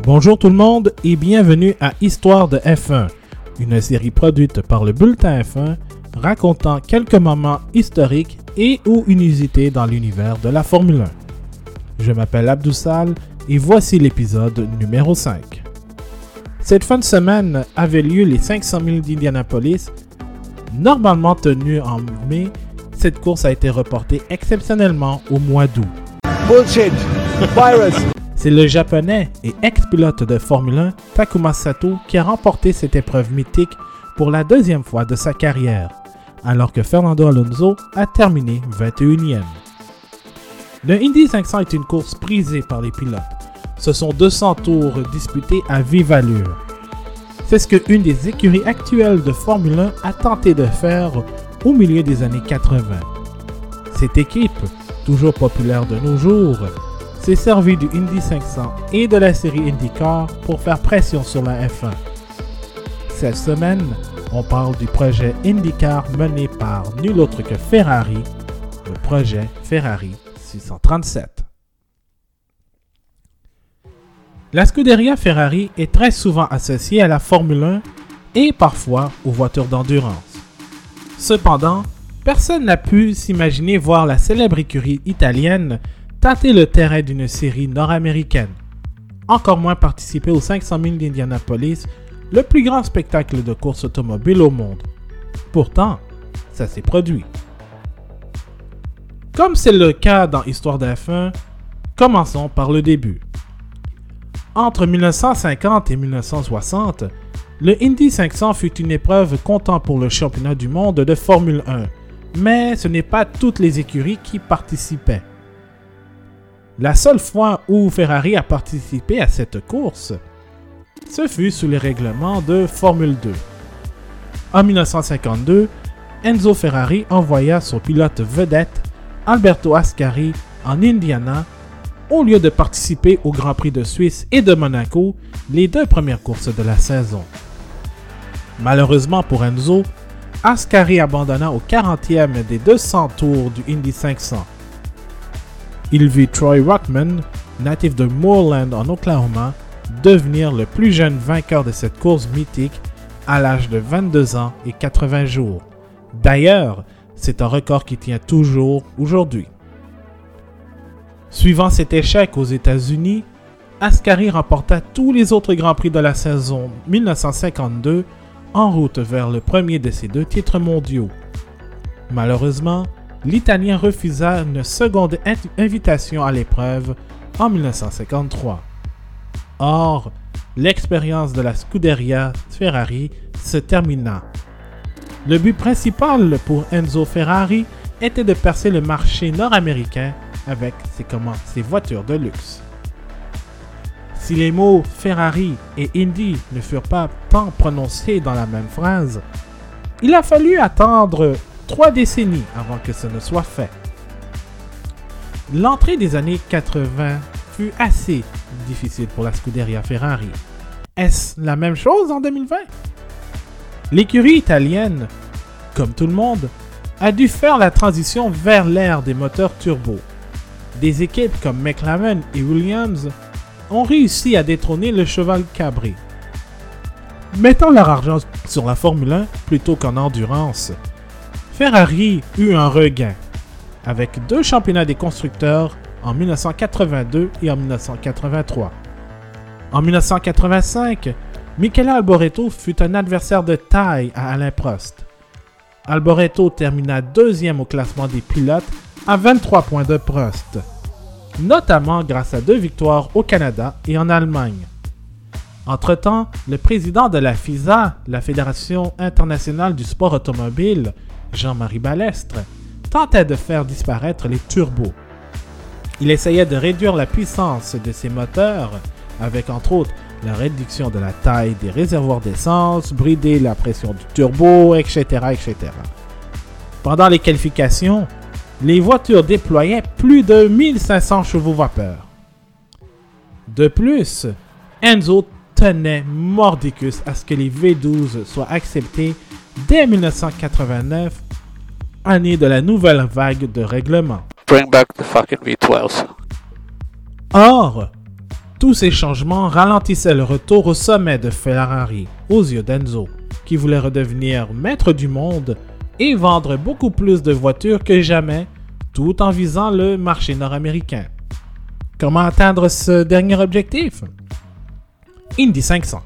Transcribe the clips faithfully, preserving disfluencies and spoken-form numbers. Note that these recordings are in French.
Bonjour tout le monde et bienvenue à Histoire de F un, une série produite par le Bulletin F un racontant quelques moments historiques et ou inusités dans l'univers de la Formule un. Je m'appelle Abdoussal et voici l'épisode numéro cinq. Cette fin de semaine avait lieu les cinq cent milles d'Indianapolis. Normalement tenue en mai, cette course a été reportée exceptionnellement au mois d'août. Bullshit! Virus! C'est le japonais et ex-pilote de Formule un, Takuma Sato, qui a remporté cette épreuve mythique pour la deuxième fois de sa carrière, alors que Fernando Alonso a terminé vingt et unième. Le Indy cinq cents est une course prisée par les pilotes. Ce sont deux cents tours disputés à vive allure. C'est ce qu'une des écuries actuelles de Formule un a tenté de faire au milieu des années quatre-vingts. Cette équipe, toujours populaire de nos jours, s'est servi du Indy cinq cents et de la série IndyCar pour faire pression sur la F un. Cette semaine, on parle du projet IndyCar mené par nul autre que Ferrari, le projet Ferrari six cent trente-sept. La Scuderia Ferrari est très souvent associée à la Formule un et parfois aux voitures d'endurance. Cependant, personne n'a pu s'imaginer voir la célèbre écurie italienne tâter le terrain d'une série nord-américaine. Encore moins participer aux cinq cent milles d'Indianapolis, le plus grand spectacle de course automobile au monde. Pourtant, ça s'est produit. Comme c'est le cas dans Histoire de F un, commençons par le début. Entre mille neuf cent cinquante et mille neuf cent soixante, le Indy cinq cents fut une épreuve comptant pour le championnat du monde de Formule un, mais ce n'est pas toutes les écuries qui participaient. La seule fois où Ferrari a participé à cette course, ce fut sous les règlements de Formule deux. En mille neuf cent cinquante-deux, Enzo Ferrari envoya son pilote vedette, Alberto Ascari, en Indiana, au lieu de participer au Grand Prix de Suisse et de Monaco, les deux premières courses de la saison. Malheureusement pour Enzo, Ascari abandonna au quarantième des deux cents tours du Indy cinq cents. Il vit Troy Ruckman, natif de Moorland en Oklahoma, devenir le plus jeune vainqueur de cette course mythique à l'âge de vingt-deux ans et quatre-vingts jours. D'ailleurs, c'est un record qui tient toujours aujourd'hui. Suivant cet échec aux États-Unis, Ascari remporta tous les autres Grands Prix de la saison mille neuf cent cinquante-deux en route vers le premier de ses deux titres mondiaux. Malheureusement, l'Italien refusa une seconde invitation à l'épreuve en mille neuf cent cinquante-trois. Or, l'expérience de la Scuderia Ferrari se termina. Le but principal pour Enzo Ferrari était de percer le marché nord-américain avec ses, comment, ses voitures de luxe. Si les mots Ferrari et Indy ne furent pas tant prononcés dans la même phrase, il a fallu attendre trois décennies avant que ce ne soit fait. L'entrée des années quatre-vingts fut assez difficile pour la Scuderia Ferrari. Est-ce la même chose en deux mille vingt? L'écurie italienne, comme tout le monde, a dû faire la transition vers l'ère des moteurs turbo. Des équipes comme McLaren et Williams ont réussi à détrôner le cheval cabré. Mettant leur argent sur la Formule un plutôt qu'en endurance, Ferrari eut un regain, avec deux championnats des constructeurs en mille neuf cent quatre-vingt-deux et en mille neuf cent quatre-vingt-trois. En mille neuf cent quatre-vingt-cinq, Michele Alboreto fut un adversaire de taille à Alain Prost. Alboreto termina deuxième au classement des pilotes à vingt-trois points de Prost, notamment grâce à deux victoires au Canada et en Allemagne. Entre-temps, le président de la FISA, la Fédération internationale du sport automobile, Jean-Marie Balestre, tentait de faire disparaître les turbos. Il essayait de réduire la puissance de ses moteurs avec entre autres la réduction de la taille des réservoirs d'essence, brider la pression du turbo, et cetera, et cetera. Pendant les qualifications, les voitures déployaient plus de mille cinq cents chevaux vapeur. De plus, Enzo tenait mordicus à ce que les V douze soient acceptés dès mille neuf cent quatre-vingt-neuf, année de la nouvelle vague de règlement. Bring back the fucking V douze. Or, Tous ces changements ralentissaient le retour au sommet de Ferrari aux yeux d'Enzo, qui voulait redevenir maître du monde et vendre beaucoup plus de voitures que jamais, tout en visant le marché nord-américain. Comment atteindre ce dernier objectif? Indy cinq cents.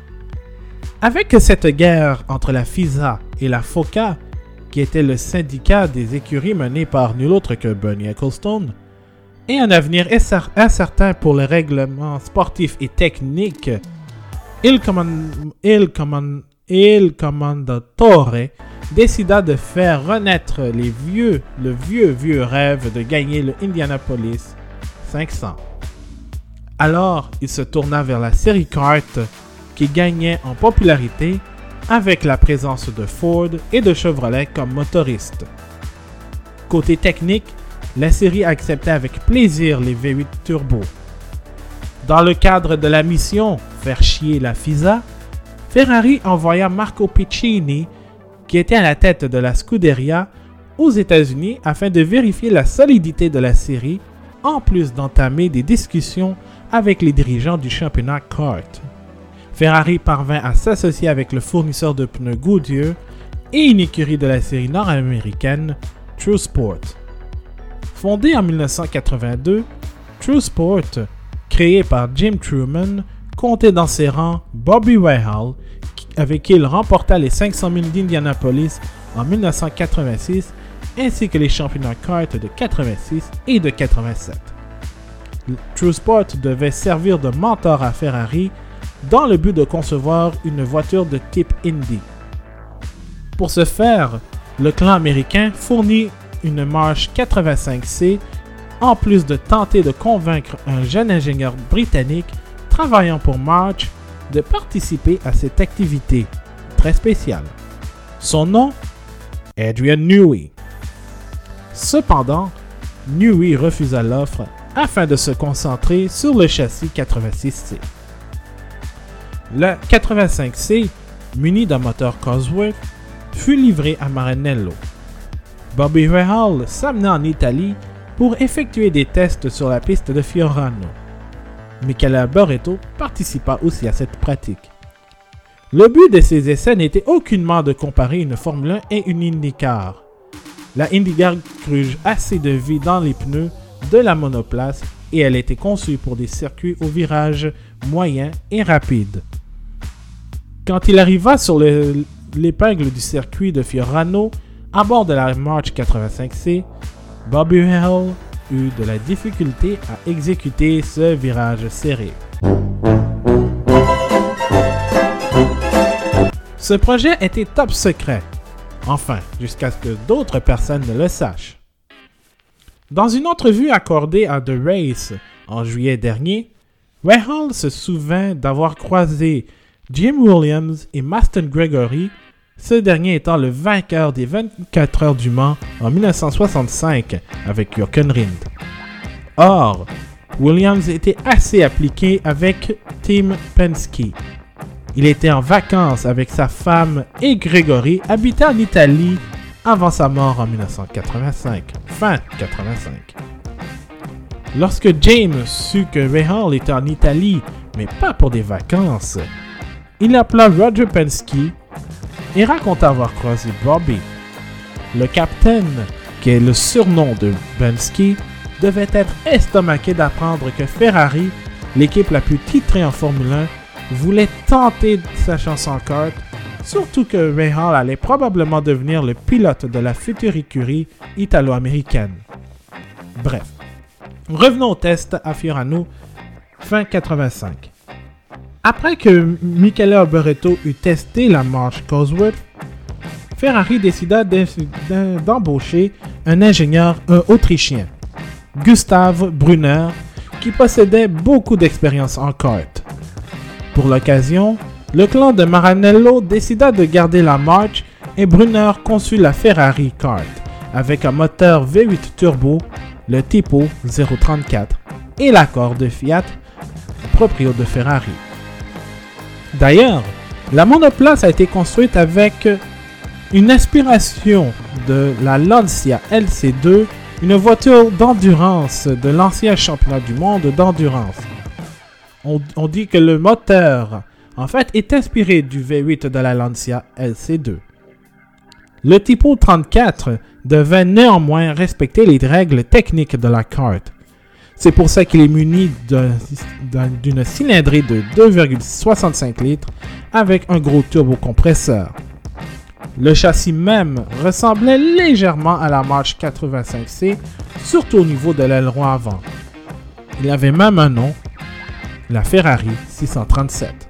Avec cette guerre entre la FISA et la FOCA, qui était le syndicat des écuries mené par nul autre que Bernie Ecclestone, et un avenir incertain pour le règlement sportif et technique, Il, command... Il, command... Il Commendatore décida de faire renaître les vieux, le vieux vieux rêve de gagner le Indianapolis cinq cents. Alors, il se tourna vers la série kart qui gagnait en popularité avec la présence de Ford et de Chevrolet comme motoristes. Côté technique, la série acceptait avec plaisir les V huit turbo. Dans le cadre de la mission faire chier la FISA, Ferrari envoya Marco Piccini, qui était à la tête de la Scuderia, aux États-Unis afin de vérifier la solidité de la série, en plus d'entamer des discussions avec les dirigeants du championnat kart. Ferrari parvint à s'associer avec le fournisseur de pneus Goodyear et une écurie de la série nord-américaine, True Sport. Fondé en dix-neuf cent quatre-vingt-deux, True Sport, créé par Jim Truman, comptait dans ses rangs Bobby Rahal, avec qui il remporta les cinq cent milles d'Indianapolis en dix-neuf cent quatre-vingt-six, ainsi que les championnats kart de quatre-vingt-six et de quatre-vingt-sept. True Sport devait servir de mentor à Ferrari dans le but de concevoir une voiture de type Indy. Pour ce faire, le clan américain fournit une March quatre-vingt-cinq C, en plus de tenter de convaincre un jeune ingénieur britannique travaillant pour March de participer à cette activité très spéciale. Son nom? Adrian Newey. Cependant, Newey refusa l'offre afin de se concentrer sur le châssis quatre-vingt-six C. Le quatre-vingt-cinq C, muni d'un moteur Cosworth, fut livré à Maranello. Bobby Rahal s'amena en Italie pour effectuer des tests sur la piste de Fiorano. Michele Barretto participa aussi à cette pratique. Le but de ces essais n'était aucunement de comparer une Formule un et une IndyCar. La IndyCar gruge assez de vie dans les pneus de la monoplace et elle était conçue pour des circuits au virage moyen et rapide. Quand il arriva sur le, l'épingle du circuit de Fiorano à bord de la March quatre-vingt-cinq C, Bobby Rahal eut de la difficulté à exécuter ce virage serré. Ce projet était top secret, enfin, jusqu'à ce que d'autres personnes ne le sachent. Dans une entrevue accordée à The Race en juillet dernier, Rahal se souvint d'avoir croisé Jim Williams et Maston Gregory, ce dernier étant le vainqueur des vingt-quatre heures du Mans en dix-neuf cent soixante-cinq avec Jochen Rindt. Or, Williams était assez appliqué avec Team Penske. Il était en vacances avec sa femme et Gregory habitait en Italie avant sa mort en dix-neuf cent quatre-vingt-cinq, fin quatre-vingt-cinq. Lorsque James sut que Rahal était en Italie, mais pas pour des vacances, il appela Roger Penske et raconta avoir croisé Bobby. Le capitaine, qui est le surnom de Penske, devait être estomaqué d'apprendre que Ferrari, l'équipe la plus titrée en Formule un, voulait tenter sa chance en kart, surtout que Rahal allait probablement devenir le pilote de la future écurie italo-américaine. Bref, revenons au test à Fiorano, fin quatre-vingt-cinq. Après que Michele Barretto eut testé la March Cosworth, Ferrari décida d'embaucher un ingénieur un autrichien, Gustav Brunner, qui possédait beaucoup d'expérience en kart. Pour l'occasion, le clan de Maranello décida de garder la March et Brunner conçut la Ferrari Kart avec un moteur V huit turbo, le Tipo zéro trente-quatre et l'accord de Fiat, proprio de Ferrari. D'ailleurs, la monoplace a été construite avec une inspiration de la Lancia L C deux, une voiture d'endurance de l'ancien championnat du monde d'endurance. On, on dit que le moteur, en fait, est inspiré du V huit de la Lancia L C deux. Le Tipo trente-quatre devait néanmoins respecter les règles techniques de la kart. C'est pour ça qu'il est muni d'un, d'un, d'une cylindrée de deux virgule soixante-cinq litres avec un gros turbocompresseur. Le châssis même ressemblait légèrement à la March quatre-vingt-cinq C, surtout au niveau de l'aileron avant. Il avait même un nom, la Ferrari six cent trente-sept.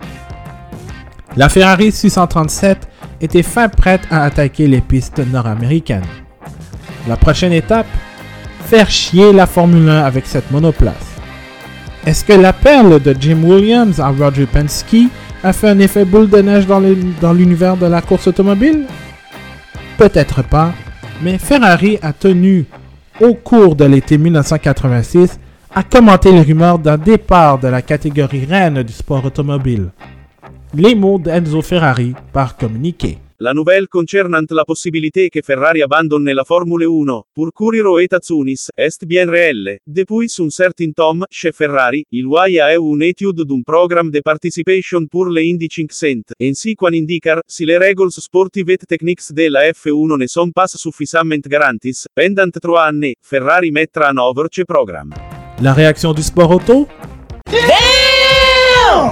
La Ferrari six cent trente-sept était fin prête à attaquer les pistes nord-américaines. La prochaine étape, faire chier la Formule un avec cette monoplace. Est-ce que la perle de Jim Williams à Roger Penske a fait un effet boule de neige dans, le, dans l'univers de la course automobile? Peut-être pas, mais Ferrari a tenu, au cours de l'été dix-neuf cent quatre-vingt-six, à commenter les rumeurs d'un départ de la catégorie reine du sport automobile. Les mots d'Enzo Ferrari par communiqué. La nouvelle concernant la possibilité que Ferrari abandonne la Formule uno, pour courir et Tatsunis, est bien réelle. Depuis un certain temps, chez Ferrari, il y a eu une étude d'un programme de participation pour les Indy cinq cents, ainsi qu'un indicar, si les règles sportives et techniques de la F uno ne sont pas suffisamment garanties, pendant trois années, Ferrari mettra en œuvre ce programme. La réaction du sport auto? Damn!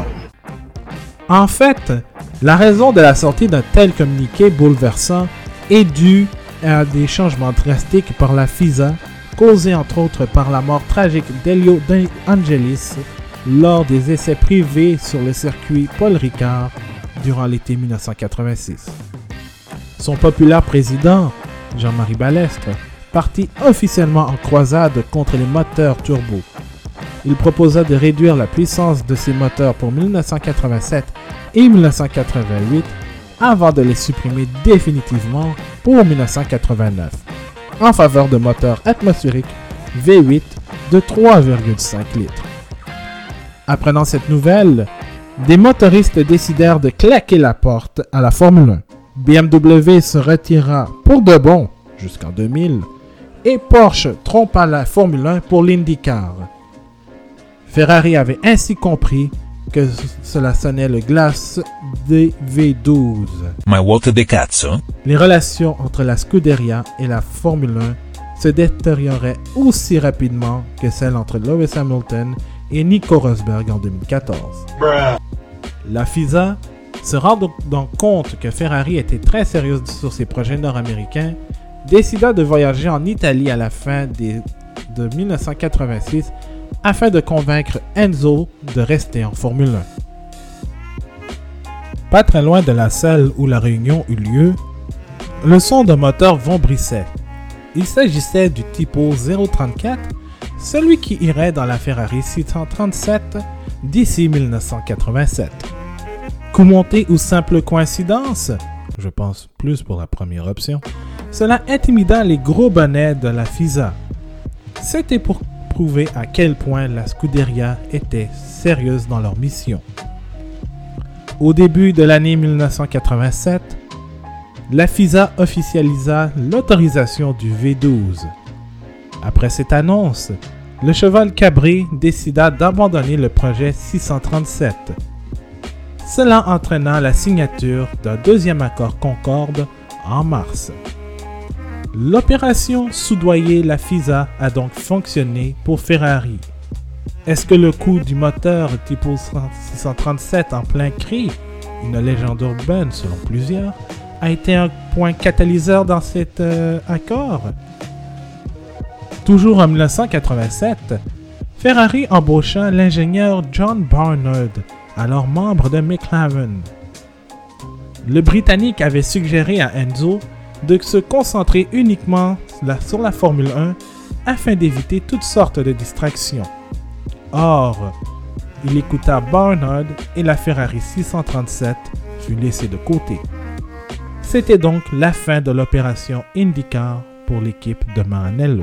En fait, la raison de la sortie d'un tel communiqué bouleversant est due à des changements drastiques par la FISA, causés entre autres par la mort tragique d'Elio De Angelis lors des essais privés sur le circuit Paul Ricard durant l'été dix-neuf cent quatre-vingt-six. Son populaire président, Jean-Marie Balestre, partit officiellement en croisade contre les moteurs turbo. Il proposa de réduire la puissance de ces moteurs pour dix-neuf cent quatre-vingt-sept et dix-neuf cent quatre-vingt-huit avant de les supprimer définitivement pour dix-neuf cent quatre-vingt-neuf en faveur de moteurs atmosphériques V huit de trois virgule cinq litres. Apprenant cette nouvelle, des motoristes décidèrent de claquer la porte à la Formule un. B M W se retira pour de bon jusqu'en deux mille et Porsche trompa la Formule un pour l'IndyCar. Ferrari avait ainsi compris que cela sonnait le glace des V douze. Ma what de cazzo? Les relations entre la Scuderia et la Formule un se détérioraient aussi rapidement que celles entre Lewis Hamilton et Nico Rosberg en deux mille quatorze. Bruh. La FISA, se rendant donc compte que Ferrari était très sérieuse sur ses projets nord-américains, décida de voyager en Italie à la fin des, de dix-neuf cent quatre-vingt-six afin de convaincre Enzo de rester en Formule un. Pas très loin de la salle où la réunion eut lieu, le son de moteur vombrissait. Il s'agissait du Tipo zéro trente-quatre, celui qui irait dans la Ferrari six cent trente-sept d'ici dix-neuf cent quatre-vingt-sept. Coup monté ou simple coïncidence? Je pense plus pour la première option. Cela intimida les gros bonnets de la FISA. C'était pour prouver à quel point la Scuderia était sérieuse dans leur mission. Au début de l'année dix-neuf cent quatre-vingt-sept, la FISA officialisa l'autorisation du V douze. Après cette annonce, le cheval cabré décida d'abandonner le projet six cent trente-sept. Cela entraîna la signature d'un deuxième accord Concorde en mars. L'opération soudoyer la FISA a donc fonctionné pour Ferrari. Est-ce que le coup du moteur Tipo six cent trente-sept en plein cri, une légende urbaine selon plusieurs, a été un point catalyseur dans cet euh, accord? Toujours en dix-neuf cent quatre-vingt-sept, Ferrari embaucha l'ingénieur John Barnard, alors membre de McLaren. Le Britannique avait suggéré à Enzo de se concentrer uniquement sur la Formule un afin d'éviter toutes sortes de distractions. Or, il écouta Barnard et la Ferrari six cent trente-sept fut laissée de côté. C'était donc la fin de l'opération IndyCar pour l'équipe de Maranello.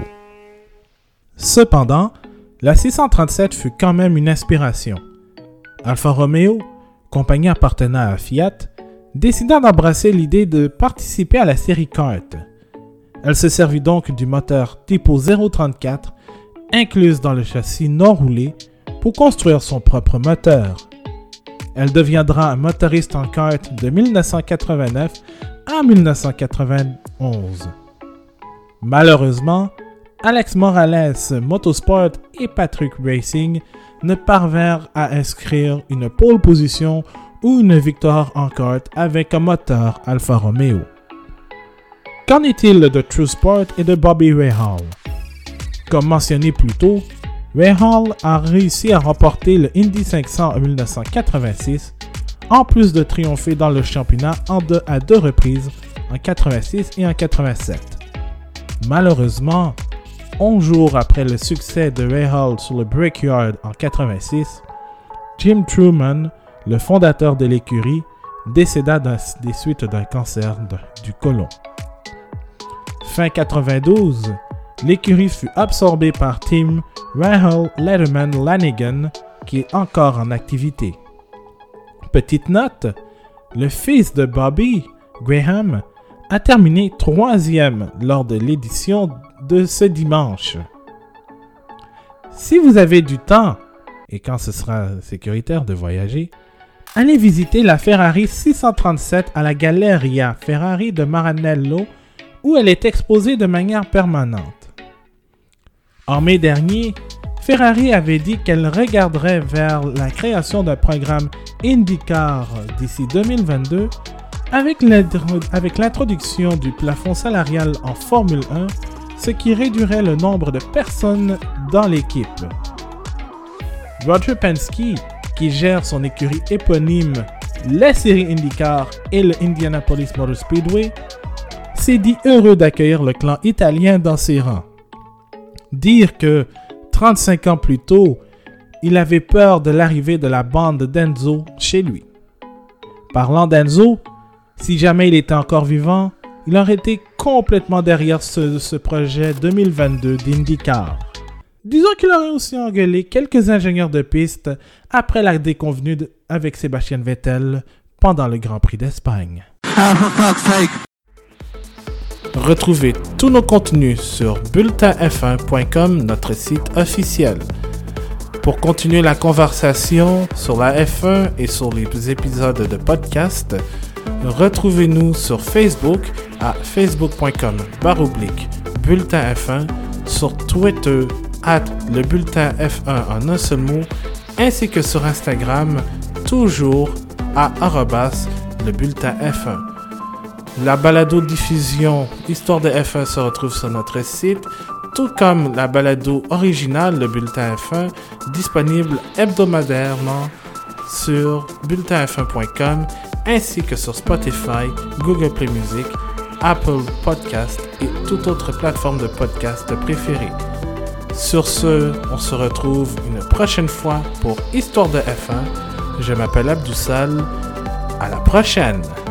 Cependant, la six cent trente-sept fut quand même une inspiration. Alfa Romeo, compagnie appartenant à Fiat, décida d'embrasser l'idée de participer à la série kart. Elle se servit donc du moteur Tipo zéro trente-quatre, incluse dans le châssis non roulé, pour construire son propre moteur. Elle deviendra un motoriste en kart de dix-neuf cent quatre-vingt-neuf à dix-neuf cent quatre-vingt-onze. Malheureusement, Alex Morales Motorsport et Patrick Racing ne parvinrent à inscrire une pole position ou une victoire en kart avec un moteur Alfa Romeo. Qu'en est-il de True Sport et de Bobby Rahal? Comme mentionné plus tôt, Rahal a réussi à remporter le Indy cinq cents en dix-neuf cent quatre-vingt-six, en plus de triompher dans le championnat en deux, à deux reprises, en quatre-vingt-six et en quatre-vingt-sept. Malheureusement, onze jours après le succès de Rahal sur le Brickyard en quatre-vingt-six, Jim Trueman, le fondateur de l'écurie, décéda des suites d'un cancer de, du côlon. Fin quatre-vingt-douze, l'écurie fut absorbée par Team Rahal Letterman Lanigan, qui est encore en activité. Petite note, le fils de Bobby, Graham, a terminé troisième lors de l'édition de ce dimanche. Si vous avez du temps, et quand ce sera sécuritaire de voyager, allez visiter la Ferrari six cent trente-sept à la Galleria Ferrari de Maranello, où elle est exposée de manière permanente. En mai dernier, Ferrari avait dit qu'elle regarderait vers la création d'un programme IndyCar d'ici deux mille vingt-deux avec l'introduction du plafond salarial en Formule un, ce qui réduirait le nombre de personnes dans l'équipe. Roger Penske, qui gère son écurie éponyme, la série IndyCar et le Indianapolis Motor Speedway, s'est dit heureux d'accueillir le clan italien dans ses rangs. Dire que, trente-cinq ans plus tôt, il avait peur de l'arrivée de la bande d'Enzo chez lui. Parlant d'Enzo, si jamais il était encore vivant, il aurait été complètement derrière ce, ce projet deux mille vingt-deux d'IndyCar. Disons qu'il aurait aussi engueulé quelques ingénieurs de piste après la déconvenue de, avec Sébastien Vettel pendant le Grand Prix d'Espagne. Retrouvez tous nos contenus sur bulletin f un point com, notre site officiel. Pour continuer la conversation sur la F un et sur les épisodes de podcast, retrouvez-nous sur Facebook à facebook point com barre oblique bulletin f un, sur Twitter at le bulletin f un en un seul mot, ainsi que sur Instagram, toujours à arobase le bulletin f un. La balado-diffusion Histoire de F un se retrouve sur notre site, tout comme la balado originale, le Bulletin F un, disponible hebdomadairement sur bulletin f un point com, ainsi que sur Spotify, Google Play Music, Apple Podcast et toute autre plateforme de podcast préférée. Sur ce, on se retrouve une prochaine fois pour Histoire de F un. Je m'appelle Abdoussal. À la prochaine!